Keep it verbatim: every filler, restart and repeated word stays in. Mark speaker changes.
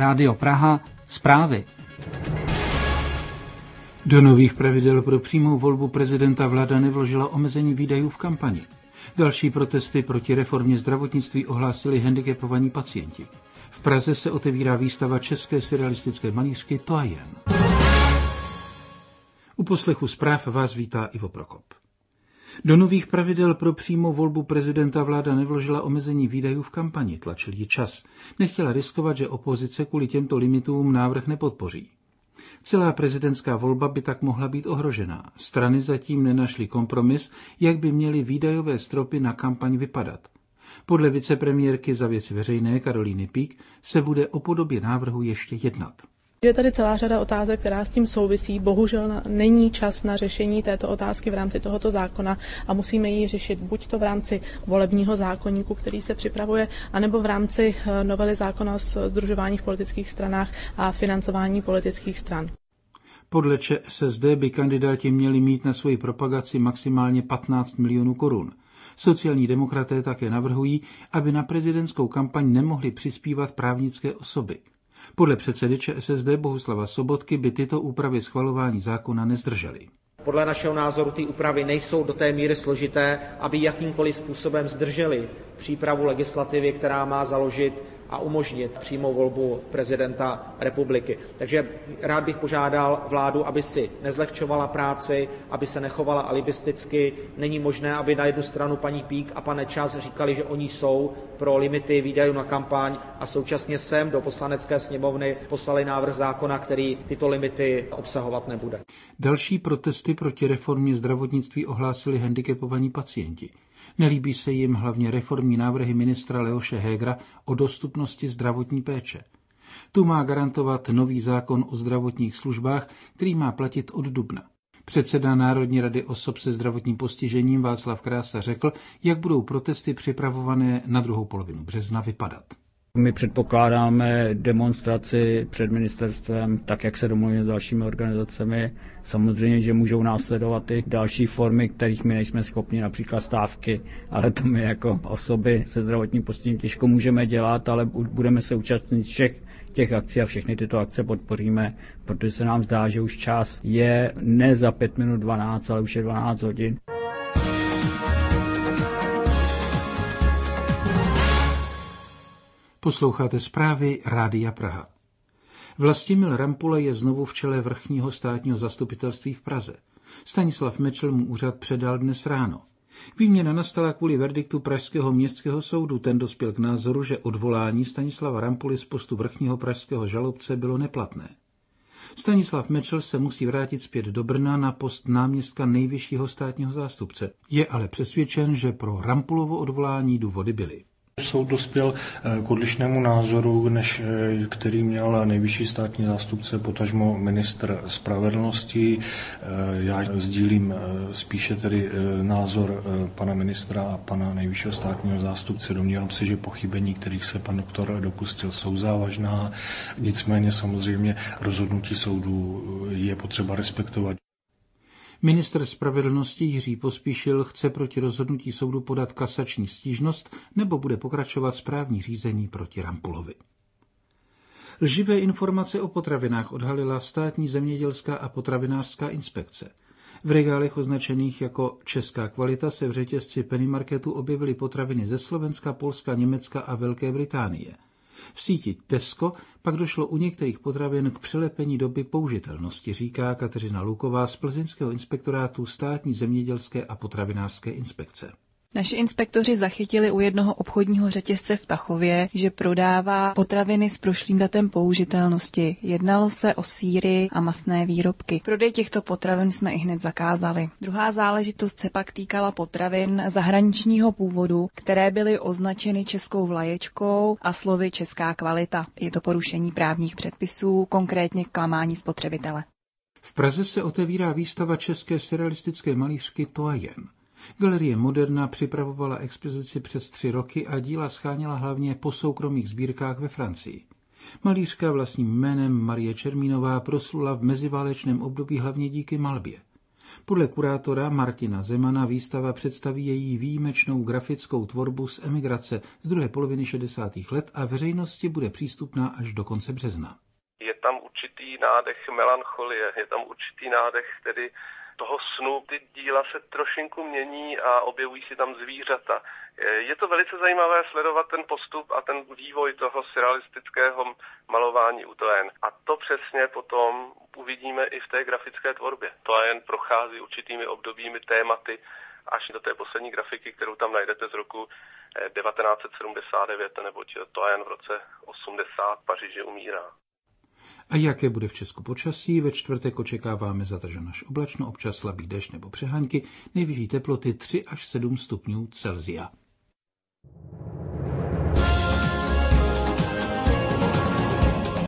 Speaker 1: Rádio Praha, zprávy.
Speaker 2: Do nových pravidel pro přímou volbu prezidenta vláda nevložila omezení výdajů v kampani. Další protesty proti reformě zdravotnictví ohlásili handicapovaní pacienti. V Praze se otevírá výstava české surrealistické malířky To a jen. U poslechu zpráv vás vítá Ivo Prokop. Do nových pravidel pro přímou volbu prezidenta vláda nevložila omezení výdajů v kampani, tlačil ji Čas. Nechtěla riskovat, že opozice kvůli těmto limitům návrh nepodpoří. Celá prezidentská volba by tak mohla být ohrožená. Strany zatím nenašly kompromis, jak by měly výdajové stropy na kampaň vypadat. Podle vicepremiérky za věci veřejné Karolíny Peake se bude o podobě návrhu ještě jednat.
Speaker 3: Je tady celá řada otázek, která s tím souvisí. Bohužel není čas na řešení této otázky v rámci tohoto zákona a musíme ji řešit buď to v rámci volebního zákoníku, který se připravuje, anebo v rámci novely zákona o sdružování v politických stranách a financování politických stran.
Speaker 2: Podle ČSSD by kandidáti měli mít na svoji propagaci maximálně patnáct milionů korun. Sociální demokraté také navrhují, aby na prezidentskou kampaň nemohly přispívat právnické osoby. Podle předsedy ČSSD Bohuslava Sobotky by tyto úpravy schvalování zákona nezdržely.
Speaker 4: Podle našeho názoru ty úpravy nejsou do té míry složité, aby jakýmkoliv způsobem zdržely přípravu legislativy, která má založit a umožnit přímou volbu prezidenta republiky. Takže rád bych požádal vládu, aby si nezlehčovala práci, aby se nechovala alibisticky. Není možné, aby na jednu stranu paní Peake a pan Nečas říkali, že oni jsou pro limity výdajů na kampaň a současně sem do Poslanecké sněmovny poslali návrh zákona, který tyto limity obsahovat nebude.
Speaker 2: Další protesty proti reformě zdravotnictví ohlásili handicapovaní pacienti. Nelíbí se jim hlavně reformní návrhy ministra Leoše Hegera o dostupnosti zdravotní péče. Tu má garantovat nový zákon o zdravotních službách, který má platit od dubna. Předseda Národní rady osob se zdravotním postižením Václav Krása řekl, jak budou protesty připravované na druhou polovinu března vypadat.
Speaker 5: My předpokládáme demonstraci před ministerstvem, tak jak se domluvíme s dalšími organizacemi. Samozřejmě, že můžou následovat i další formy, kterých my nejsme schopni, například stávky, ale to my jako osoby se zdravotním postižením těžko můžeme dělat, ale budeme se účastnit všech těch akcí a všechny tyto akce podpoříme, protože se nám zdá, že už čas je ne za pět minut dvanáct, ale už je dvanáct hodin.
Speaker 2: Posloucháte zprávy Rádia Praha. Vlastimil Rampula je znovu v čele vrchního státního zastupitelství v Praze. Stanislav Mečl mu úřad předal dnes ráno. Výměna nastala kvůli verdiktu pražského městského soudu. Ten dospěl k názoru, že odvolání Stanislava Rampuly z postu vrchního pražského žalobce bylo neplatné. Stanislav Mečl se musí vrátit zpět do Brna na post náměstka nejvyššího státního zástupce. Je ale přesvědčen, že pro Rampulovo odvolání důvody byly.
Speaker 6: Soud dospěl k odlišnému názoru, než který měl nejvyšší státní zástupce, potažmo ministr spravedlnosti. Já sdílím spíše tedy názor pana ministra a pana nejvyššího státního zástupce. Domnívám se, že pochybení, kterých se pan doktor dopustil, jsou závažná. Nicméně samozřejmě rozhodnutí soudu je potřeba respektovat.
Speaker 2: Ministr spravedlnosti Jiří Pospíšil chce proti rozhodnutí soudu podat kasační stížnost nebo bude pokračovat správní řízení proti Rampulovi. Lživé informace o potravinách odhalila Státní zemědělská a potravinářská inspekce. V regálech označených jako česká kvalita se v řetězci Penny Marketu objevily potraviny ze Slovenska, Polska, Německa a Velké Británie. V síti Tesco pak došlo u některých potravin k přelepení doby použitelnosti, říká Kateřina Luková z plzeňského inspektorátu Státní zemědělské a potravinářské inspekce.
Speaker 7: Naši inspektoři zachytili u jednoho obchodního řetězce v Tachově, že prodává potraviny s prošlým datem použitelnosti. Jednalo se o sýry a masné výrobky. Prodej těchto potravin jsme ihned zakázali. Druhá záležitost se pak týkala potravin zahraničního původu, které byly označeny českou vlaječkou a slovy česká kvalita. Je to porušení právních předpisů, konkrétně klamání spotřebitele.
Speaker 2: V Praze se otevírá výstava české surrealistické malířky To a jen. Galerie Moderna připravovala expozici přes tři roky a díla sháněla hlavně po soukromých sbírkách ve Francii. Malířka vlastním jménem Marie Čermínová proslula v meziválečném období hlavně díky malbě. Podle kurátora Martina Zemana výstava představí její výjimečnou grafickou tvorbu z emigrace z druhé poloviny šedesátých let a veřejnosti bude přístupná až do konce března.
Speaker 8: Je tam určitý nádech melancholie, je tam určitý nádech tedy toho snu. Ty díla se trošinku mění a objevují si tam zvířata. Je to velice zajímavé sledovat ten postup a ten vývoj toho surrealistického malování u Toyen. A to přesně potom uvidíme i v té grafické tvorbě. Toyen prochází určitými obdobími, tématy až do té poslední grafiky, kterou tam najdete z roku devatenáct set sedmdesát devět, neboť Toyen v roce osmdesát v Paříži umírá.
Speaker 2: A jaké bude v Česku počasí? Ve čtvrtek očekáváme zataženo až oblačno, občas slabý déšť nebo přehánky, nejvyšší teploty tři až sedm stupňů Celsia.